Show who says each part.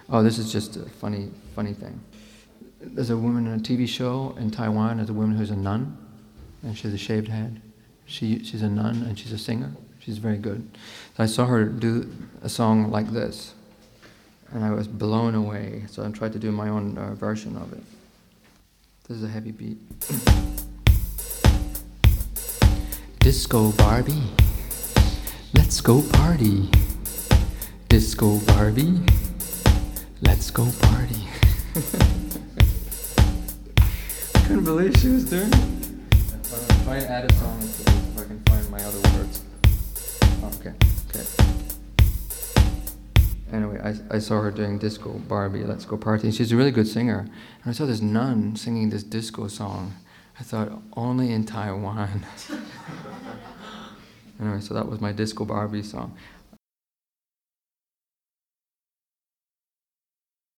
Speaker 1: Oh, this is just a funny thing. There's a woman in a TV show in Taiwan. There's a woman who's a nun, and she has a shaved head. She's a nun and she's a singer. She's very good. So I saw her do a song like this, and I was blown away. So I tried to do my own version of it. This is a heavy beat. Disco Barbie, let's go party. Disco Barbie, let's go party. I couldn't believe she was doing it. I'm trying to add a song to this if I can find my other words. Oh, okay. Anyway, I saw her doing Disco Barbie, Let's Go Party. She's a really good singer. And I saw this nun singing this disco song. I thought, only in Taiwan. Anyway, so that was my Disco Barbie song.